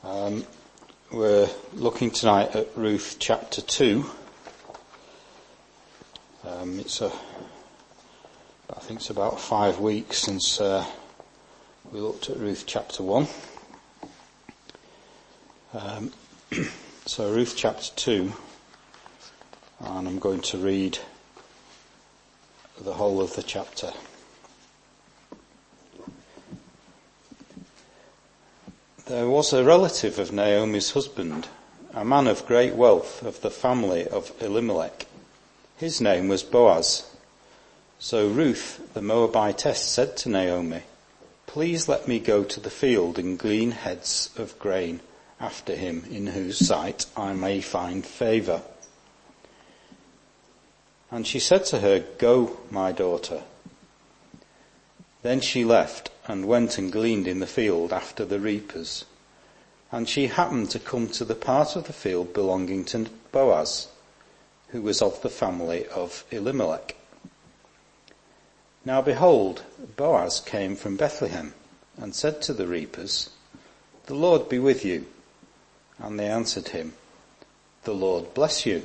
We're looking tonight at Ruth chapter 2. I think it's about 5 weeks since we looked at Ruth chapter 1. So Ruth chapter 2, and I'm going to read the whole of the chapter. There was a relative of Naomi's husband, a man of great wealth of the family of Elimelech. His name was Boaz. So Ruth the Moabitess said to Naomi, "Please let me go to the field and glean heads of grain after him, in whose sight I may find favour." And she said to her, "Go, my daughter." Then she left and went and gleaned in the field after the reapers. And she happened to come to the part of the field belonging to Boaz, who was of the family of Elimelech. Now behold, Boaz came from Bethlehem and said to the reapers, "The Lord be with you." And they answered him, "The Lord bless you."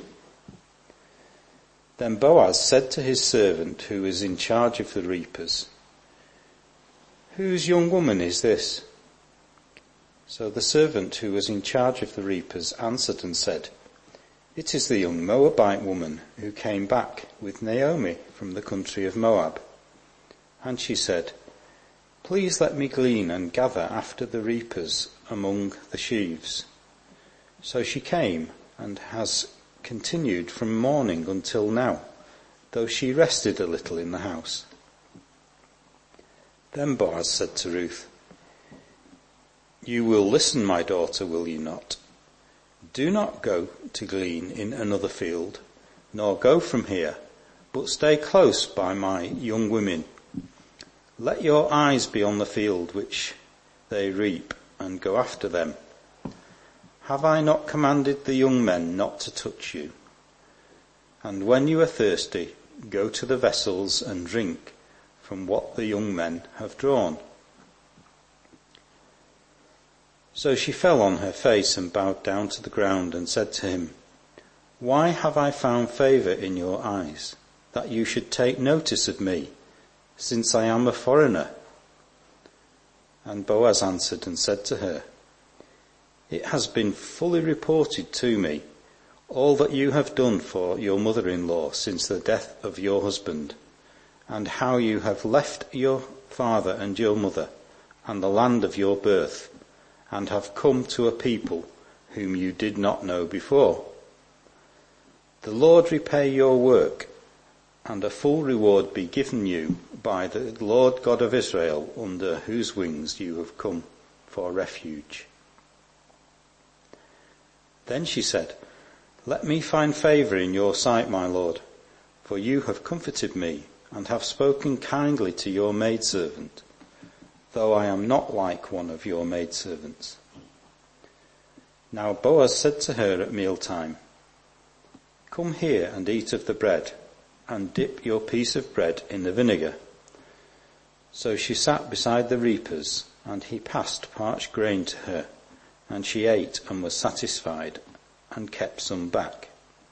Then Boaz said to his servant who was in charge of the reapers, "Whose young woman is this?" So the servant who was in charge of the reapers answered and said, "It is the young Moabite woman who came back with Naomi from the country of Moab." And she said, "Please let me glean and gather after the reapers among the sheaves." So she came and has continued from morning until now, though she rested a little in the house. Then Boaz said to Ruth, "You will listen, my daughter, will you not? Do not go to glean in another field, nor go from here, but stay close by my young women. Let your eyes be on the field which they reap, and go after them. Have I not commanded the young men not to touch you? And when you are thirsty, go to the vessels and drink from what the young men have drawn." So she fell on her face and bowed down to the ground and said to him, "Why have I found favour in your eyes, that you should take notice of me, since I am a foreigner?" And Boaz answered and said to her, "It has been fully reported to me, all that you have done for your mother-in-law since the death of your husband, and how you have left your father and your mother and the land of your birth, and have come to a people whom you did not know before. The Lord repay your work, and a full reward be given you by the Lord God of Israel, under whose wings you have come for refuge." Then she said, "Let me find favour in your sight, my lord, for you have comforted me and have spoken kindly to your maidservant, though I am not like one of your maidservants." Now Boaz said to her at mealtime, "Come here and eat of the bread, and dip your piece of bread in the vinegar." So she sat beside the reapers, and he passed parched grain to her, and she ate and was satisfied, and kept some back.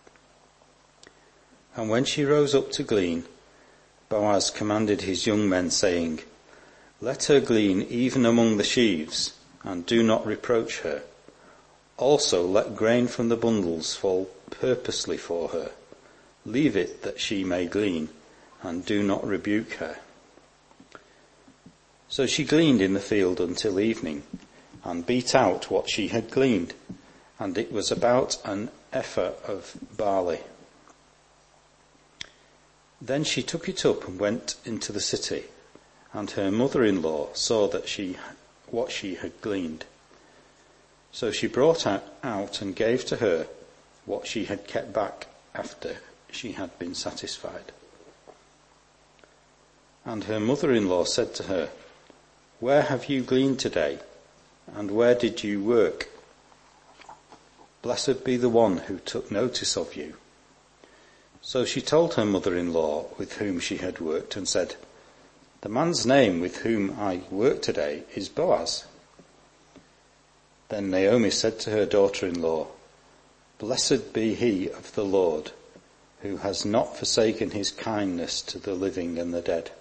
And when she rose up to glean, Boaz commanded his young men, saying, "Let her glean even among the sheaves, and do not reproach her. Also let grain from the bundles fall purposely for her. Leave it that she may glean, and do not rebuke her." So she gleaned in the field until evening, and beat out what she had gleaned, and it was about an ephah of barley. Then she took it up and went into the city, and her mother-in-law saw what she had gleaned. So she brought out and gave to her what she had kept back after she had been satisfied. And her mother-in-law said to her, "Where have you gleaned today, and where did you work? Blessed be the one who took notice of you." So she told her mother-in-law with whom she had worked, and said, "The man's name with whom I work today is Boaz." Then Naomi said to her daughter-in-law, "Blessed be he of the Lord, who has not forsaken his kindness to the living and the dead."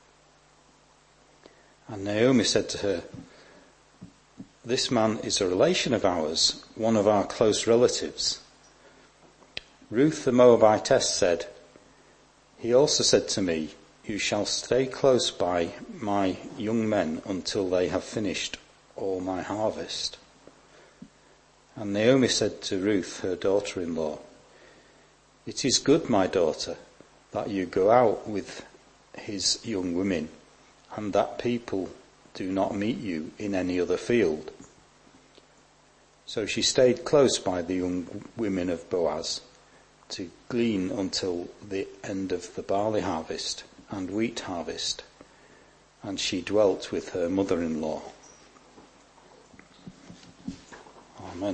And Naomi said to her, "This man is a relation of ours, one of our close relatives." Ruth the Moabitess said, "He also said to me, 'You shall stay close by my young men until they have finished all my harvest.'" And Naomi said to Ruth, her daughter-in-law, "It is good, my daughter, that you go out with his young women, and that people do not meet you in any other field." So she stayed close by the young women of Boaz to glean until the end of the barley harvest and wheat harvest, and she dwelt with her mother-in-law. Amen.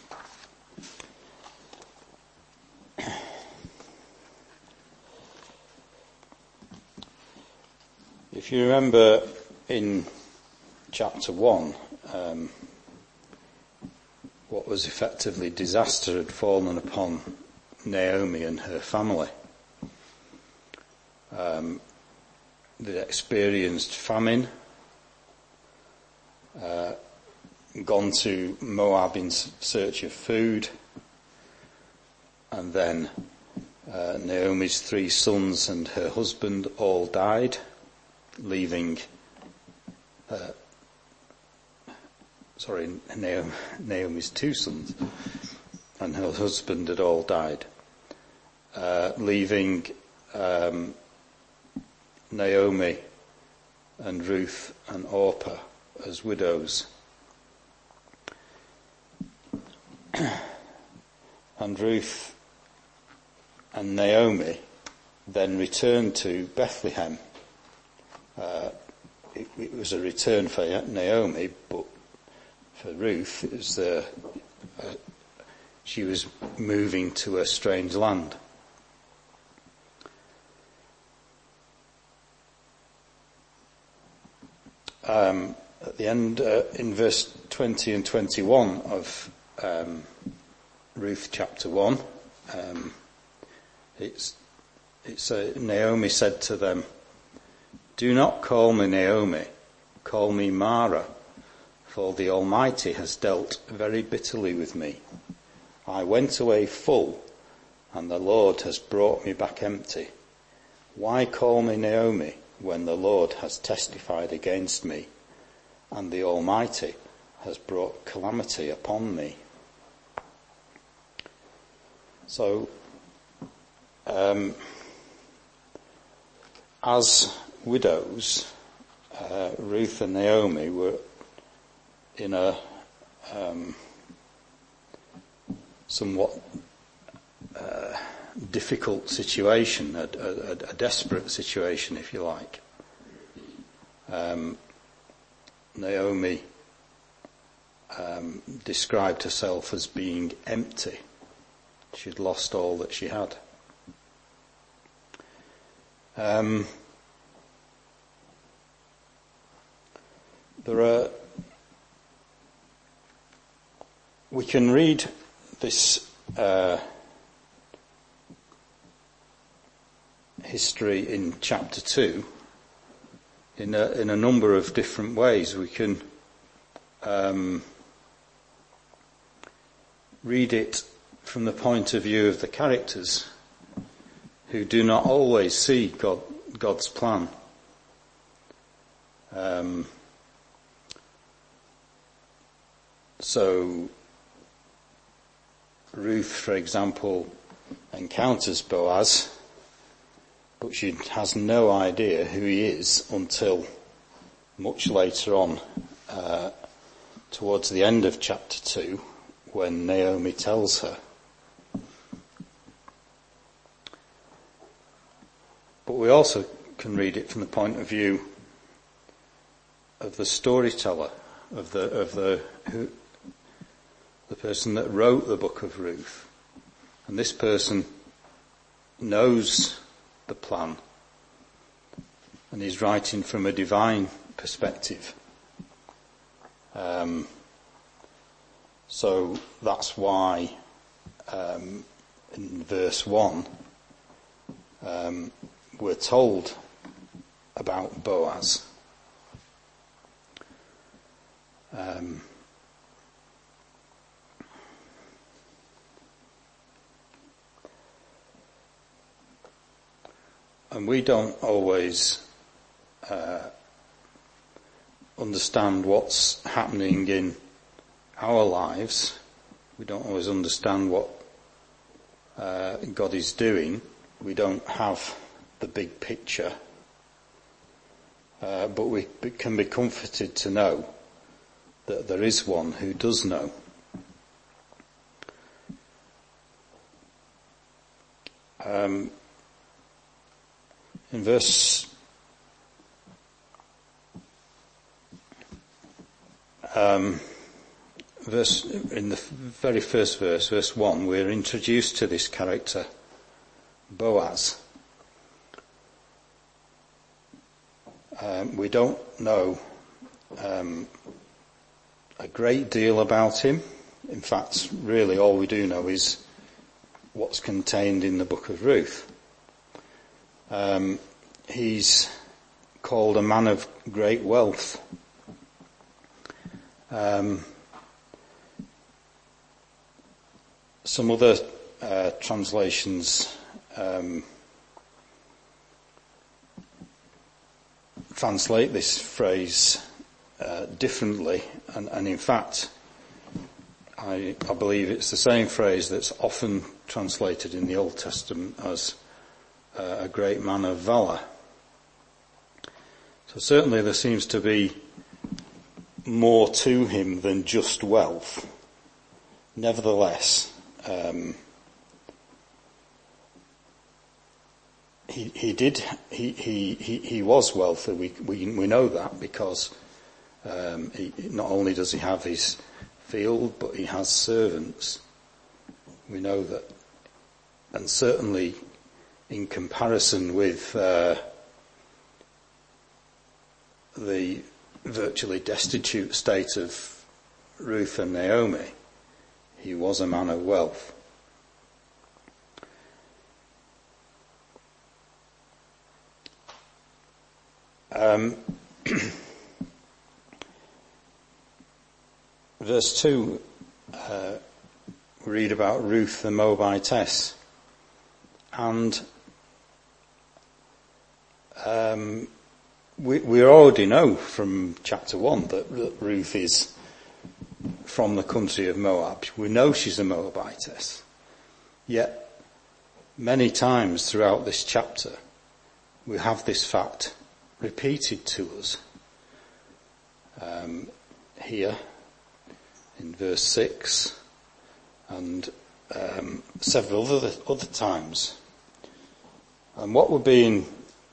If you remember in chapter 1, what was effectively disaster had fallen upon Naomi and her family. They experienced famine, gone to Moab in search of food, and then Naomi's 3 sons and her husband all died, leaving Naomi's 2 sons and her husband had all died, leaving Naomi and Ruth and Orpah as widows. And Ruth and Naomi then returned to Bethlehem. It was a return for Naomi, but for Ruth, it was she was moving to a strange land. At the end, in verse 20 and 21 of Ruth chapter 1, Naomi said to them, "Do not call me Naomi, call me Mara, for the Almighty has dealt very bitterly with me. I went away full, and the Lord has brought me back empty. Why call me Naomi when the Lord has testified against me, and the Almighty has brought calamity upon me?" So, as widows, Ruth and Naomi were in a somewhat difficult situation, a desperate situation, if you like. Naomi described herself as being empty. She'd lost all that she had. We can read this history in chapter 2 in a number of different ways. We can read it from the point of view of the characters who do not always see God's plan. So Ruth, for example, encounters Boaz, but she has no idea who he is until much later on, towards the end of chapter 2, when Naomi tells her. But we also can read it from the point of view of the storyteller, of the person that wrote the book of Ruth. And this person knows the plan and is writing from a divine perspective. So that's why in verse 1 we're told about Boaz. And we don't always understand what's happening in our lives. We don't always understand what God is doing. We don't have the big picture. But we can be comforted to know that there is one who does know. In in the very first verse, verse 1, we're introduced to this character, Boaz. We don't know a great deal about him. In fact, really all we do know is what's contained in the book of Ruth. He's called a man of great wealth. Some other translations translate this phrase differently, and in fact I believe it's the same phrase that's often translated in the Old Testament as a great man of valour. So certainly there seems to be more to him than just wealth. Nevertheless, he was wealthy. We know that because not only does he have his field, but he has servants. We know that, and certainly in comparison with the virtually destitute state of Ruth and Naomi, he was a man of wealth. Verse 2, we read about Ruth the Moabitess, and we already know from chapter 1 that Ruth is from the country of Moab. We know she's a Moabitess. Yet, many times throughout this chapter, we have this fact repeated to us. Here, in verse 6, and several other times. And what we're being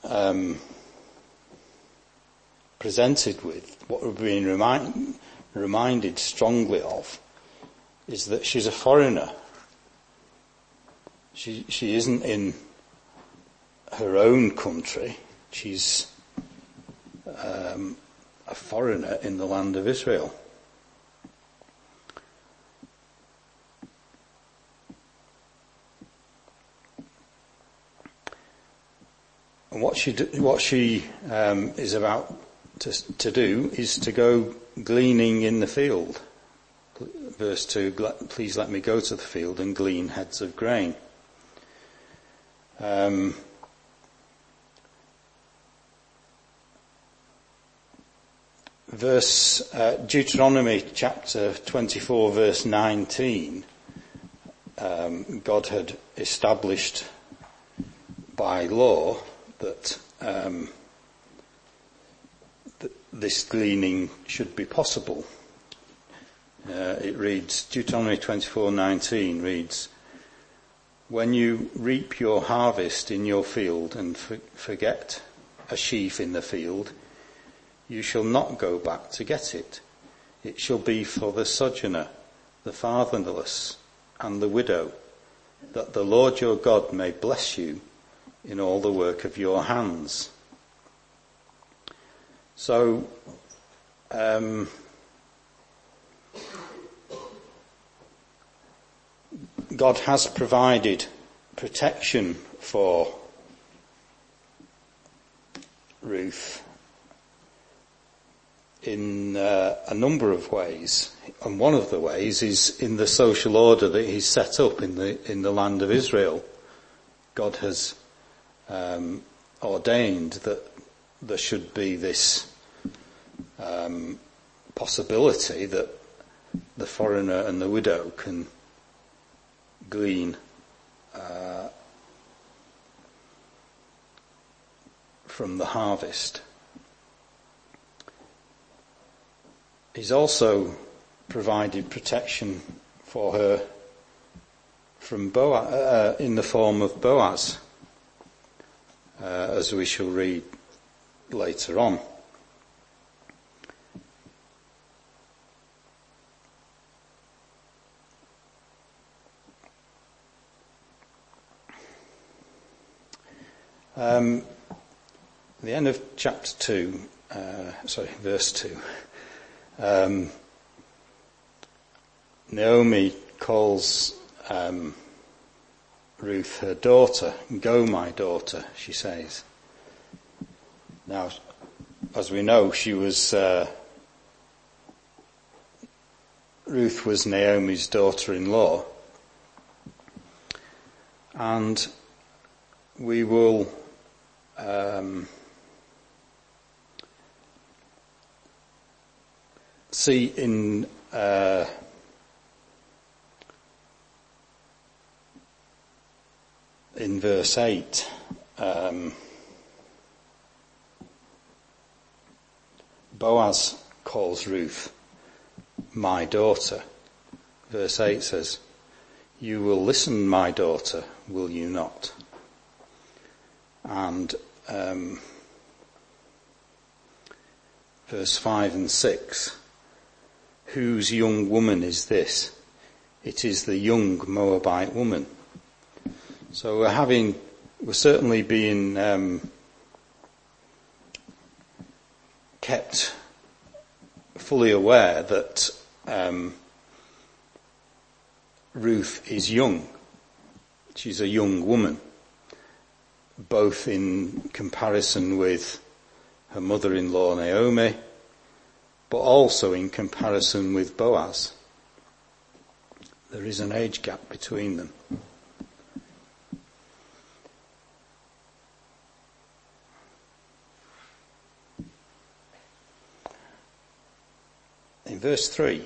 presented with, what we're being reminded strongly of, is that she's a foreigner. She isn't in her own country. She's a foreigner in the land of Israel. And what she is about to do is to go gleaning in the field. Verse 2, please let me go to the field and glean heads of grain. Deuteronomy chapter 24 verse 19, God had established by law that this gleaning should be possible. It reads, Deuteronomy 24:19 reads, when you reap your harvest in your field and forget a sheaf in the field, you shall not go back to get it. It shall be for the sojourner, the fatherless, and the widow, that the Lord your God may bless you in all the work of your hands. So, God has provided protection for Ruth in a number of ways, and one of the ways is in the social order that he's set up in the land of Israel. God has ordained that there should be this possibility that the foreigner and the widow can glean from the harvest. He's also provided protection for her from Boaz, in the form of Boaz, as we shall read later on. The end of chapter 2, verse 2. Naomi calls Ruth her daughter. "Go, my daughter," she says. Now, as we know, Ruth was Naomi's daughter-in-law, and we will see in verse 8 Boaz calls Ruth my daughter. Verse 8 says, "You will listen, my daughter, will you not?" And verse 5 and 6, "Whose young woman is this? It is the young Moabite woman." So we're certainly being kept fully aware that Ruth is young. She's a young woman, both in comparison with her mother-in-law Naomi, but also in comparison with Boaz. There is an age gap between them. In verse 3,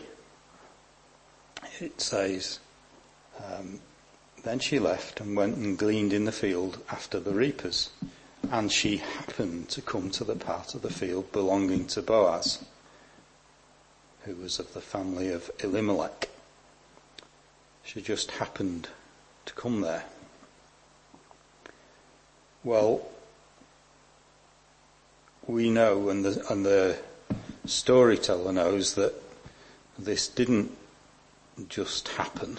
it says, "Then she left and went and gleaned in the field after the reapers. And she happened to come to the part of the field belonging to Boaz, who was of the family of Elimelech." She just happened to come there. Well, we know, and the storyteller knows, that this didn't just happen.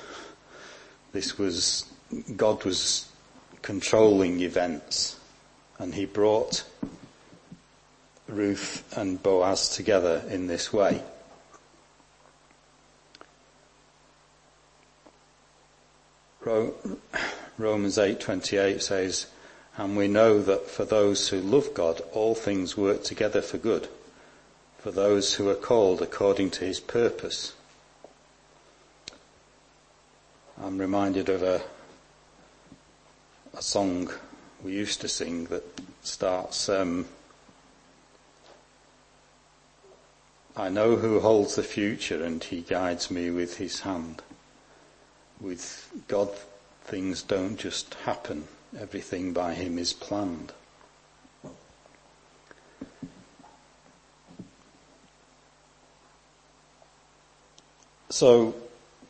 God was controlling events, and he brought Ruth and Boaz together in this way. Romans 8:28 says, "And we know that for those who love God, all things work together for good, for those who are called according to his purpose." I'm reminded of a song we used to sing that starts, "I know who holds the future, and he guides me with his hand." With God, things don't just happen. Everything by him is planned. So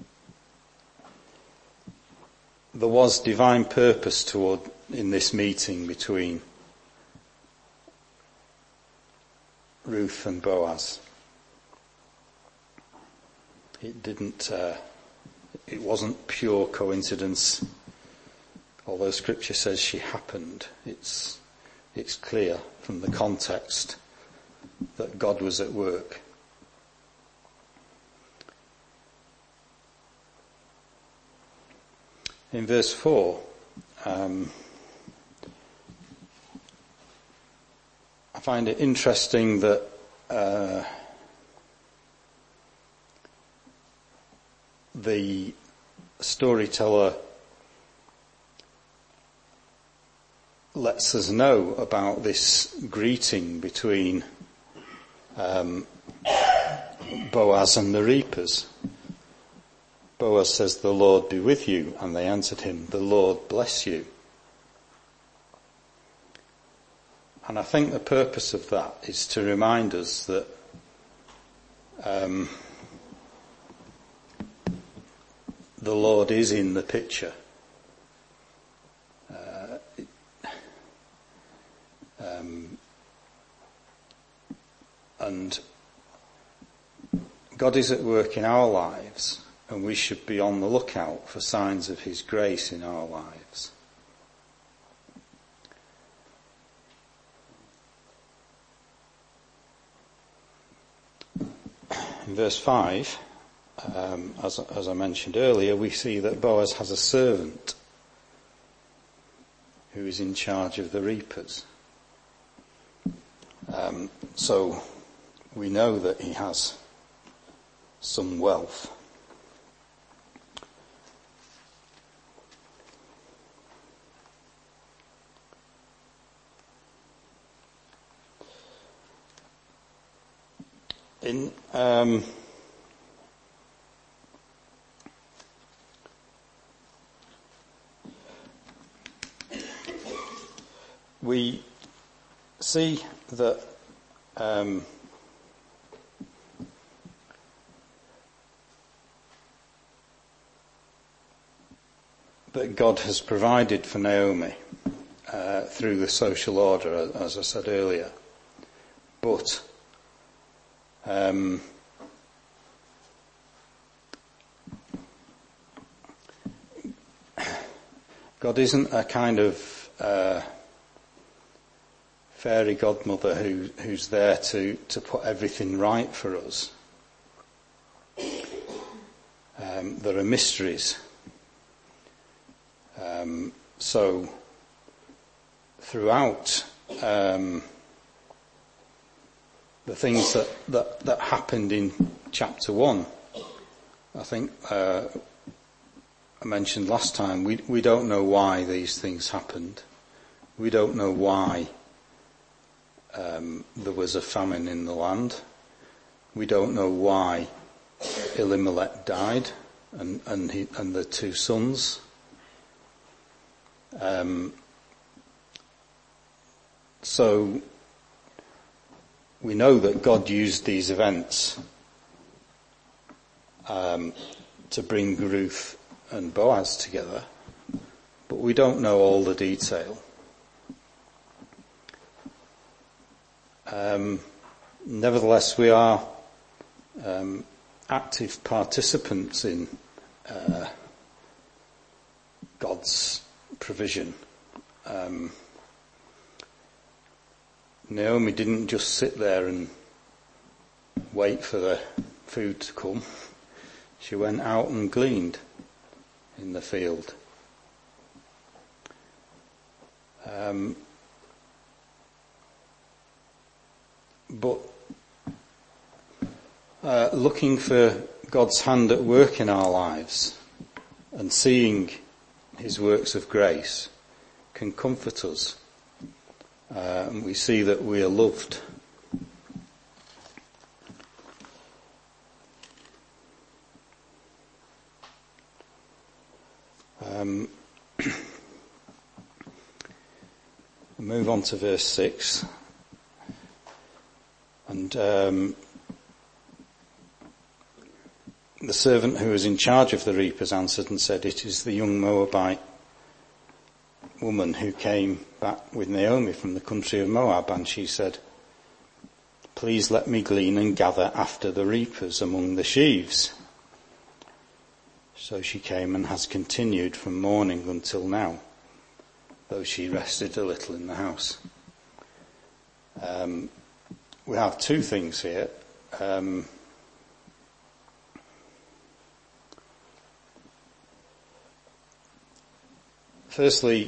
there was divine purpose in this meeting between Ruth and Boaz. It wasn't pure coincidence, although Scripture says she happened. It's clear from the context that God was at work. In verse 4, I find it interesting that the storyteller lets us know about this greeting between Boaz and the reapers. Boaz says, "The Lord be with you," and they answered him, "The Lord bless you." And I think the purpose of that is to remind us that the Lord is in the picture. And God is at work in our lives, and we should be on the lookout for signs of his grace in our lives. In verse 5, as I mentioned earlier, we see that Boaz has a servant who is in charge of the reapers. So we know that he has some wealth. We see that that God has provided for Naomi through the social order, as I said earlier. But God isn't a kind of fairy godmother who's there to put everything right for us. There are mysteries. So throughout the things that happened in chapter 1, I think I mentioned last time, we don't know why these things happened. We don't know why there was a famine in the land. We don't know why Elimelech died and the two sons. So we know that God used these events to bring Ruth and Boaz together, but we don't know all the detail. Nevertheless, we are active participants in God's provision. Naomi didn't just sit there and wait for the food to come. She went out and gleaned in the field. But looking for God's hand at work in our lives and seeing his works of grace can comfort us. And we see that we are loved. Move on to verse 6. And the servant who was in charge of the reapers answered and said, "It is the young Moabite woman who came back with Naomi from the country of Moab." And she said, "Please let me glean and gather after the reapers among the sheaves." So she came and has continued from morning until now, though she rested a little in the house. We have two things here. Firstly,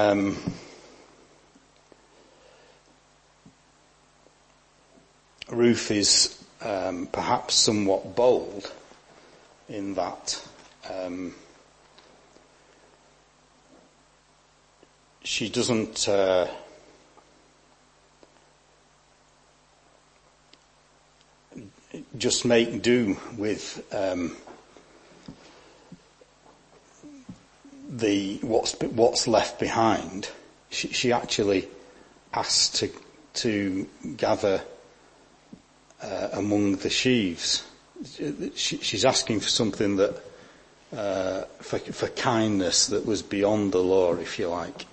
Ruth is perhaps somewhat bold in that she doesn't just make do with what's left behind. She actually asks to gather among the sheaves. She's asking for something that for kindness that was beyond the law, if you like.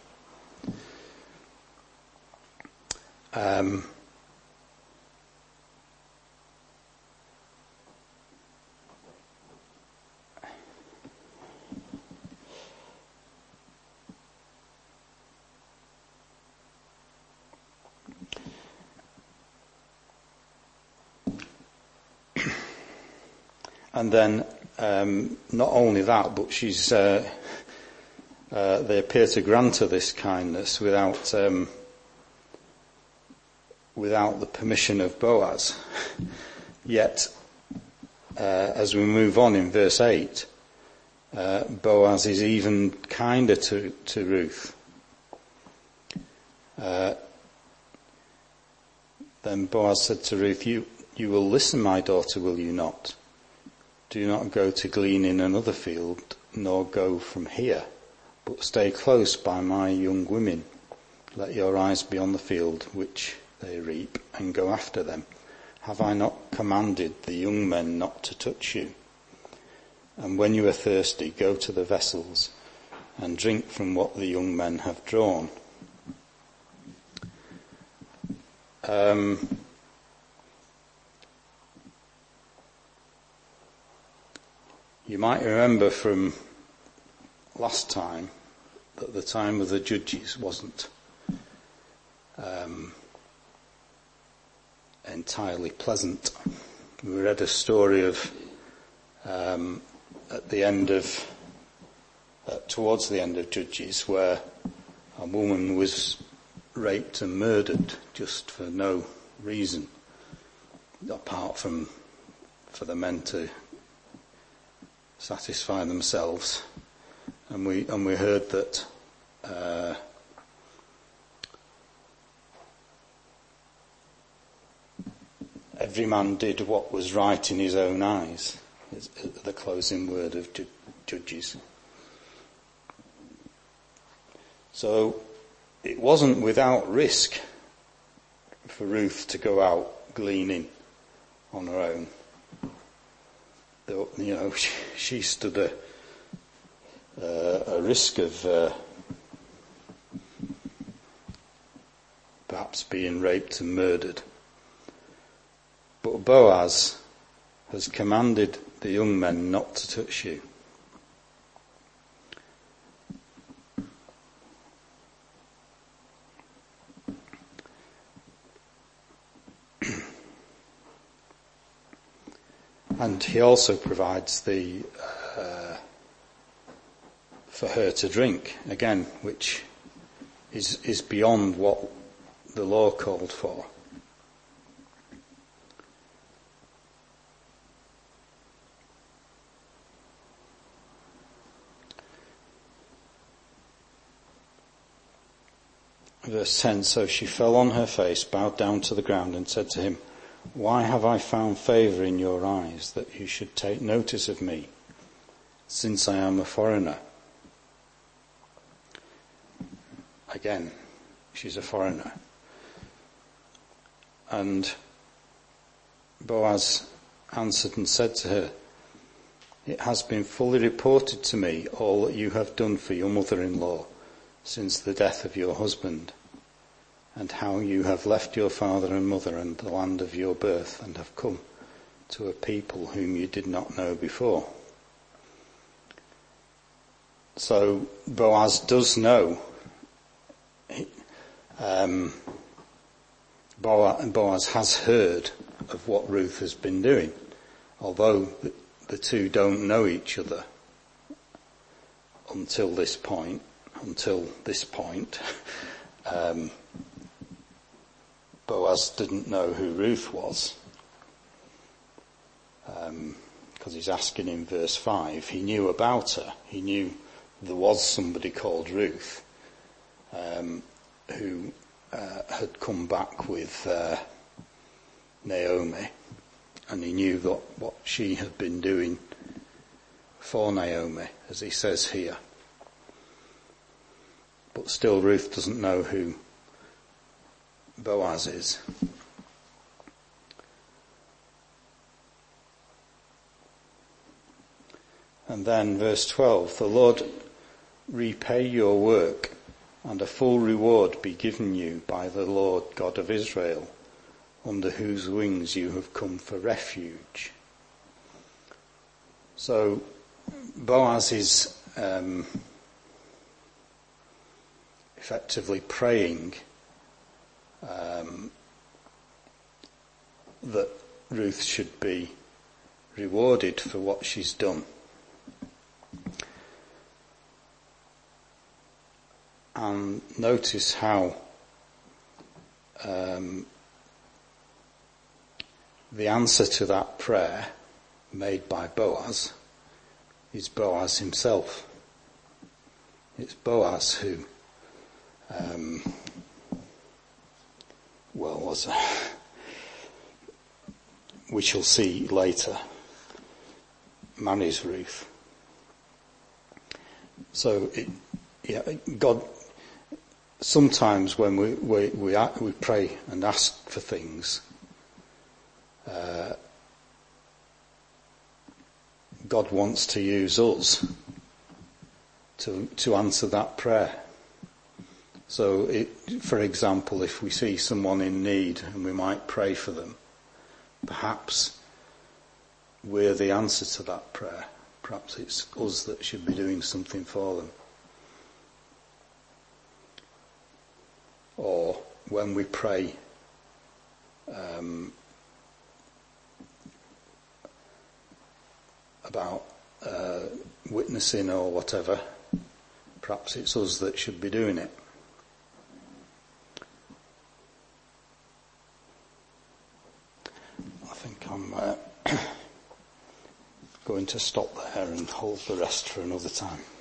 And then, not only that, but they appear to grant her this kindness without the permission of Boaz. Yet, as we move on in verse 8, Boaz is even kinder to Ruth. Then Boaz said to Ruth, you will listen, my daughter, will you not? Do not go to glean in another field, nor go from here, but stay close by my young women. Let your eyes be on the field which they reap, and go after them. Have I not commanded the young men not to touch you? And when you are thirsty, go to the vessels, and drink from what the young men have drawn. You might remember from last time that the time of the judges wasn't entirely pleasant. We read a story of towards the end of Judges, where a woman was raped and murdered just for no reason, apart from for the men to satisfy themselves. And we heard that every man did what was right in his own eyes, is the closing word of Judges. So it wasn't without risk for Ruth to go out gleaning on her own. You know, she stood a risk of perhaps being raped and murdered. But Boaz has commanded the young men not to touch you. And he also provides for her to drink, again, which is beyond what the law called for. Verse 10, so she fell on her face, bowed down to the ground, and said to him, why have I found favour in your eyes that you should take notice of me, since I am a foreigner? Again, she's a foreigner. And Boaz answered and said to her, it has been fully reported to me all that you have done for your mother-in-law since the death of your husband, and how you have left your father and mother and the land of your birth and have come to a people whom you did not know before. So Boaz does know. Boaz has heard of what Ruth has been doing, although the two don't know each other until this point. until this point, Boaz didn't know who Ruth was, because he's asking in verse 5. He knew about her. He knew there was somebody called Ruth who had come back with Naomi, and he knew what she had been doing for Naomi, as he says here. But still, Ruth doesn't know who Boaz is. And then verse 12, the Lord repay your work, and a full reward be given you by the Lord God of Israel, under whose wings you have come for refuge. So Boaz is effectively praying that Ruth should be rewarded for what she's done. And notice how the answer to that prayer made by Boaz is Boaz himself. It's Boaz who, we shall see later, marries Ruth. So God, sometimes when we pray and ask for things, God wants to use us to answer that prayer. So, for example, if we see someone in need and we might pray for them, perhaps we're the answer to that prayer. Perhaps it's us that should be doing something for them. Or when we pray about witnessing or whatever, perhaps it's us that should be doing it. I think I'm going to stop there and hold the rest for another time.